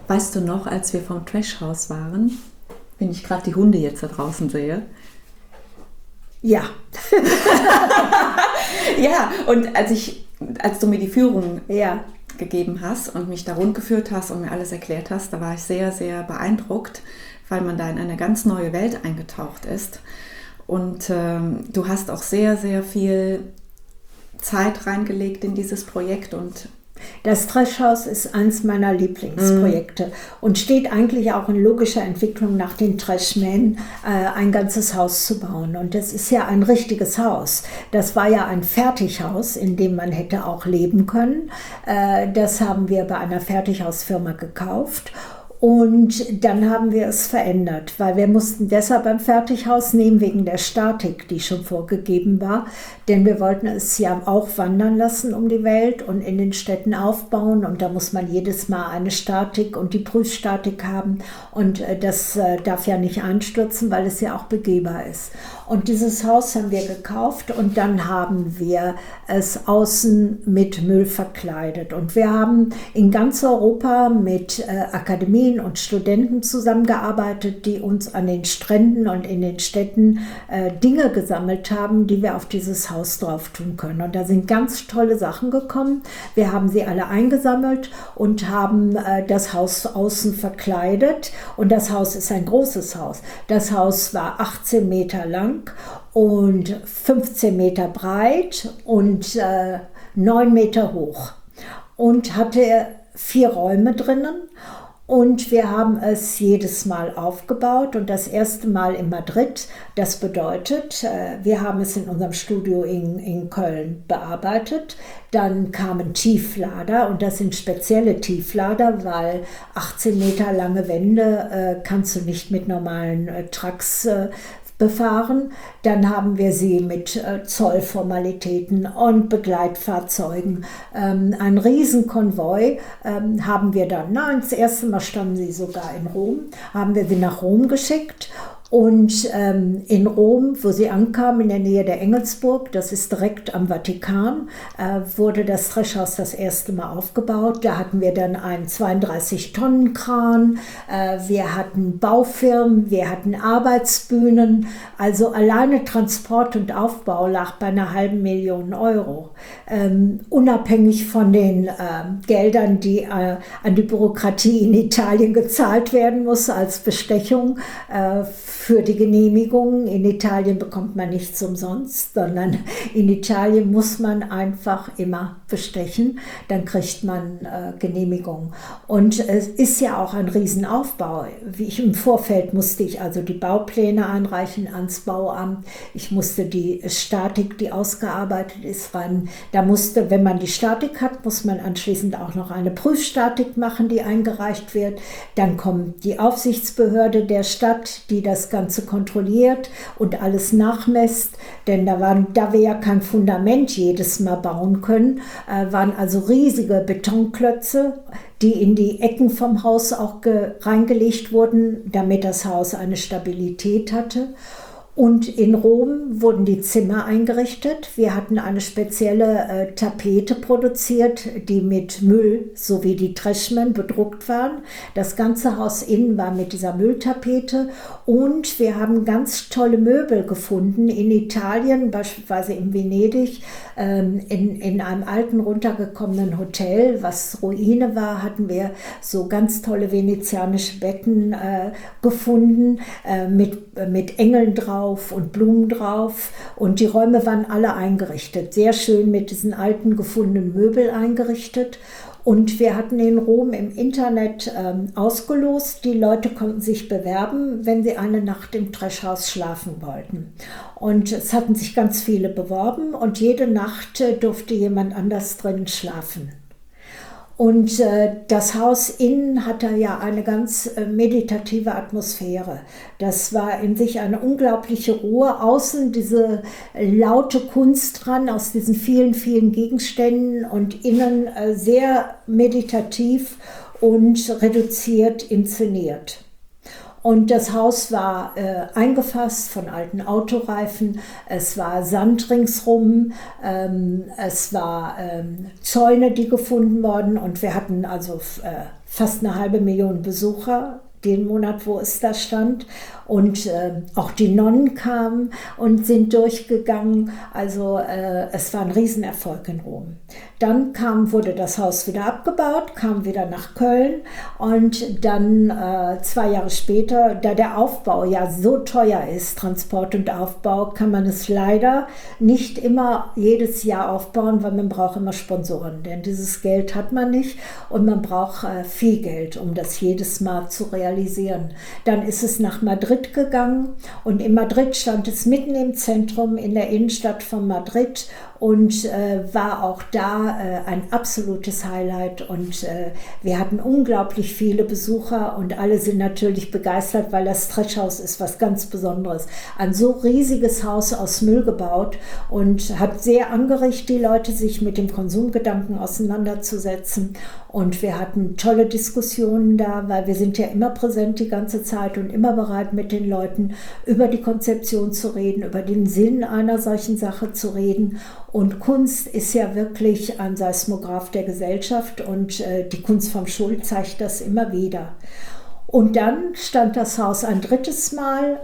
Weißt du noch, als wir vom Trashhaus waren, wenn ich gerade die Hunde jetzt da draußen sehe? Ja. Ja, und als du mir die Führung gegeben hast und mich da rund geführt hast und mir alles erklärt hast, da war ich sehr, sehr beeindruckt, weil man da in eine ganz neue Welt eingetaucht ist. Und du hast auch sehr, sehr viel Zeit reingelegt in dieses Projekt. Und das Trashhaus ist eins meiner Lieblingsprojekte und steht eigentlich auch in logischer Entwicklung nach den Trashmen, ein ganzes Haus zu bauen. Und das ist ja ein richtiges Haus. Das war ja ein Fertighaus, in dem man hätte auch leben können. Das haben wir bei einer Fertighausfirma gekauft. Und dann haben wir es verändert, weil wir mussten deshalb ein Fertighaus nehmen wegen der Statik, die schon vorgegeben war. Denn wir wollten es ja auch wandern lassen um die Welt und in den Städten aufbauen. Und da muss man jedes Mal eine Statik und die Prüfstatik haben. Und das darf ja nicht einstürzen, weil es ja auch begehbar ist. Und dieses Haus haben wir gekauft und dann haben wir es außen mit Müll verkleidet. Und wir haben in ganz Europa mit Akademien und Studenten zusammengearbeitet, die uns an den Stränden und in den Städten Dinge gesammelt haben, die wir auf dieses Haus drauf tun können. Und da sind ganz tolle Sachen gekommen. Wir haben sie alle eingesammelt und haben das Haus außen verkleidet. Und das Haus ist ein großes Haus. Das Haus war 18 Meter lang und 15 Meter breit und 9 Meter hoch und hatte 4 Räume drinnen. Und wir haben es jedes Mal aufgebaut und das erste Mal in Madrid. Das bedeutet, wir haben es in unserem Studio in Köln bearbeitet. Dann kamen Tieflader und das sind spezielle Tieflader, weil 18 Meter lange Wände kannst du nicht mit normalen Trucks befahren. Dann haben wir sie mit Zollformalitäten und Begleitfahrzeugen. Ein Riesenkonvoi haben wir dann, das erste Mal standen sie sogar in Rom, haben wir sie nach Rom geschickt. Und in Rom, wo sie ankam, in der Nähe der Engelsburg, das ist direkt am Vatikan, wurde das Trashhaus das erste Mal aufgebaut. Da hatten wir dann einen 32-Tonnen-Kran, wir hatten Baufirmen, wir hatten Arbeitsbühnen. Also alleine Transport und Aufbau lag bei einer halben Euro. Unabhängig von den Geldern, die an die Bürokratie in Italien gezahlt werden muss als Bestechung für die Genehmigung. In Italien bekommt man nichts umsonst, sondern in Italien muss man einfach immer bestechen, dann kriegt man Genehmigung. Und es ist ja auch ein Riesenaufbau. Im Vorfeld musste ich also die Baupläne einreichen ans Bauamt. Ich musste die Statik, die ausgearbeitet ist, ran. Da musste, wenn man die Statik hat, muss man anschließend auch noch eine Prüfstatik machen, die eingereicht wird. Dann kommt die Aufsichtsbehörde der Stadt, die das Ganze kontrolliert und alles nachmisst, denn da wir ja kein Fundament jedes Mal bauen können, waren also riesige Betonklötze, die in die Ecken vom Haus auch reingelegt wurden, damit das Haus eine Stabilität hatte. Und in Rom wurden die Zimmer eingerichtet. Wir hatten eine spezielle Tapete produziert, die mit Müll sowie die Trashmen bedruckt waren. Das ganze Haus innen war mit dieser Mülltapete. Und wir haben ganz tolle Möbel gefunden in Italien, beispielsweise in Venedig. In einem alten, runtergekommenen Hotel, was Ruine war, hatten wir so ganz tolle venezianische Betten gefunden mit Engeln drauf und Blumen drauf, und die Räume waren alle eingerichtet, sehr schön mit diesen alten gefundenen Möbeln eingerichtet. Und wir hatten in Rom im Internet ausgelost. Die Leute konnten sich bewerben, wenn sie eine Nacht im Trashhaus schlafen wollten. Und es hatten sich ganz viele beworben und jede Nacht durfte jemand anders drin schlafen. Und das Haus innen hatte ja eine ganz meditative Atmosphäre. Das war in sich eine unglaubliche Ruhe. Außen diese laute Kunst dran aus diesen vielen, vielen Gegenständen und innen sehr meditativ und reduziert inszeniert. Und das Haus war eingefasst von alten Autoreifen, es war Sand ringsrum, es war Zäune, die gefunden wurden, und wir hatten also fast 500.000 Besucher, den Monat, wo es da stand. Und auch die Nonnen kamen und sind durchgegangen. Also es war ein Riesenerfolg in Rom. Dann wurde das Haus wieder abgebaut, kam wieder nach Köln und dann 2 Jahre später, da der Aufbau ja so teuer ist, Transport und Aufbau, kann man es leider nicht immer jedes Jahr aufbauen, weil man braucht immer Sponsoren, denn dieses Geld hat man nicht und man braucht viel Geld, um das jedes Mal zu realisieren. Dann ist es nach Madrid gegangen und in Madrid stand es mitten im Zentrum in der Innenstadt von Madrid und war auch da ein absolutes Highlight und wir hatten unglaublich viele Besucher und alle sind natürlich begeistert, weil das Treschhaus ist was ganz Besonderes. Ein so riesiges Haus aus Müll gebaut und hat sehr angeregt, die Leute sich mit dem Konsumgedanken auseinanderzusetzen und wir hatten tolle Diskussionen da, weil wir sind ja immer präsent die ganze Zeit und immer bereit mit den Leuten über die Konzeption zu reden, über den Sinn einer solchen Sache zu reden. Und Kunst ist ja wirklich ein Seismograph der Gesellschaft und die Kunst vom Schuld zeigt das immer wieder. Und dann stand das Haus ein drittes Mal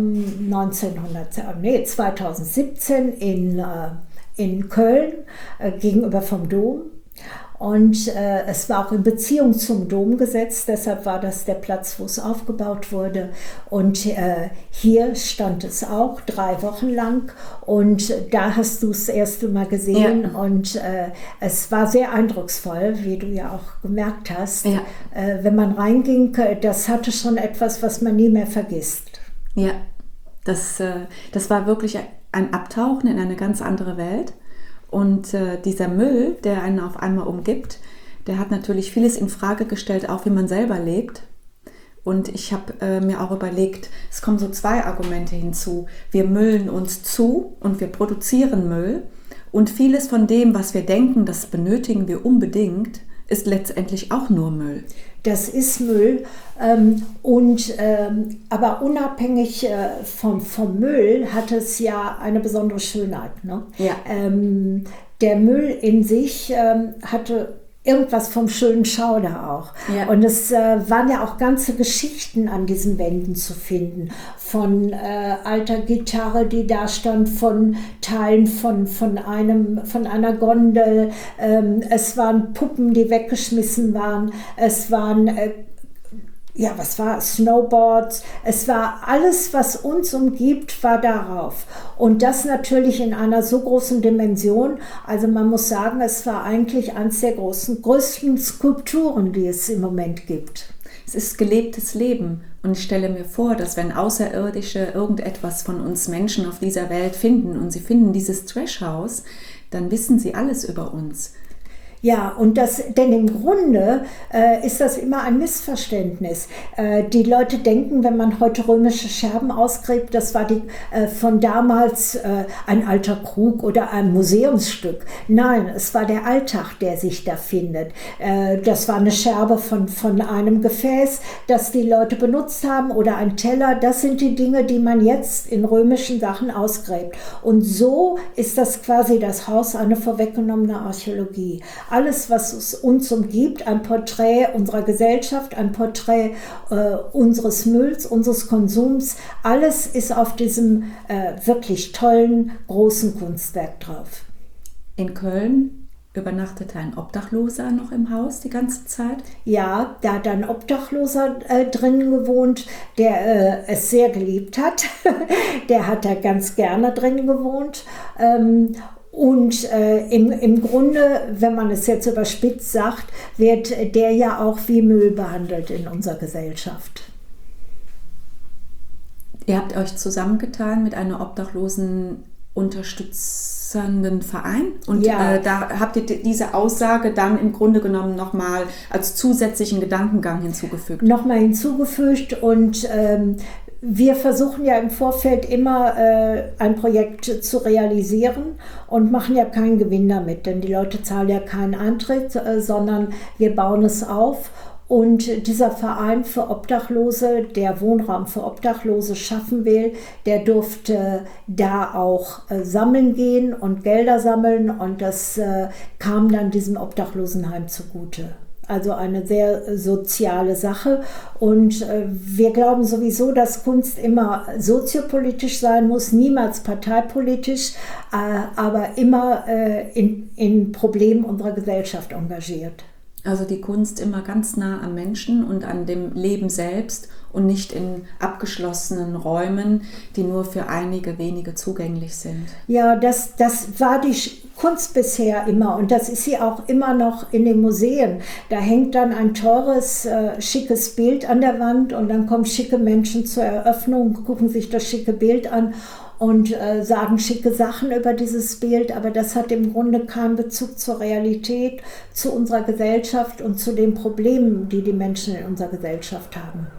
2017 in Köln gegenüber vom Dom. Und es war auch in Beziehung zum Dom gesetzt, deshalb war das der Platz, wo es aufgebaut wurde. Und hier stand es auch 3 Wochen lang und da hast du es das erste Mal gesehen. Ja. Und es war sehr eindrucksvoll, wie du ja auch gemerkt hast. Ja. Wenn man reinging, das hatte schon etwas, was man nie mehr vergisst. Ja, das war wirklich ein Abtauchen in eine ganz andere Welt. Und dieser Müll, der einen auf einmal umgibt, der hat natürlich vieles in Frage gestellt, auch wie man selber lebt. Und ich habe mir auch überlegt, es kommen so 2 Argumente hinzu. Wir müllen uns zu und wir produzieren Müll. Und vieles von dem, was wir denken, das benötigen wir unbedingt, ist letztendlich auch nur Müll. Das ist Müll, aber unabhängig vom Müll hat es ja eine besondere Schönheit. Ne? Ja. Der Müll in sich hatte irgendwas vom schönen Schauder auch. Ja. Und es waren ja auch ganze Geschichten an diesen Wänden zu finden. Von alter Gitarre, die da stand, von Teilen von einer Gondel. Es waren Puppen, die weggeschmissen waren. Es waren Snowboards, es war alles, was uns umgibt, war darauf. Und das natürlich in einer so großen Dimension. Also man muss sagen, es war eigentlich eines der größten Skulpturen, die es im Moment gibt. Es ist gelebtes Leben. Und ich stelle mir vor, dass wenn Außerirdische irgendetwas von uns Menschen auf dieser Welt finden und sie finden dieses Trashhaus, dann wissen sie alles über uns. Ja, denn im Grunde ist das immer ein Missverständnis. Die Leute denken, wenn man heute römische Scherben ausgräbt, das war von damals ein alter Krug oder ein Museumsstück. Nein, es war der Alltag, der sich da findet. Das war eine Scherbe von einem Gefäß, das die Leute benutzt haben oder ein Teller. Das sind die Dinge, die man jetzt in römischen Sachen ausgräbt. Und so ist das quasi das Haus eine vorweggenommene Archäologie. Alles, was uns umgibt, ein Porträt unserer Gesellschaft, ein Porträt unseres Mülls, unseres Konsums, alles ist auf diesem wirklich tollen, großen Kunstwerk drauf. In Köln übernachtete ein Obdachloser noch im Haus die ganze Zeit? Ja, da hat ein Obdachloser drin gewohnt, der es sehr geliebt hat. Der hat da ganz gerne drin gewohnt. Und im Grunde, wenn man es jetzt überspitzt sagt, wird der ja auch wie Müll behandelt in unserer Gesellschaft. Ihr habt euch zusammengetan mit einer obdachlosen unterstützenden Verein und ja. Da habt ihr diese Aussage dann im Grunde genommen nochmal als zusätzlichen Gedankengang hinzugefügt. Nochmal hinzugefügt und wir versuchen ja im Vorfeld immer ein Projekt zu realisieren und machen ja keinen Gewinn damit, denn die Leute zahlen ja keinen Eintritt, sondern wir bauen es auf. Und dieser Verein für Obdachlose, der Wohnraum für Obdachlose schaffen will, der durfte da auch sammeln gehen und Gelder sammeln und das kam dann diesem Obdachlosenheim zugute. Also eine sehr soziale Sache. Und wir glauben sowieso, dass Kunst immer soziopolitisch sein muss, niemals parteipolitisch, aber immer in Problemen unserer Gesellschaft engagiert. Also die Kunst immer ganz nah am Menschen und an dem Leben selbst und nicht in abgeschlossenen Räumen, die nur für einige wenige zugänglich sind. Ja, das war die Kunst bisher immer und das ist sie auch immer noch in den Museen. Da hängt dann ein teures, schickes Bild an der Wand und dann kommen schicke Menschen zur Eröffnung, gucken sich das schicke Bild an und sagen schicke Sachen über dieses Bild, aber das hat im Grunde keinen Bezug zur Realität, zu unserer Gesellschaft und zu den Problemen, die die Menschen in unserer Gesellschaft haben.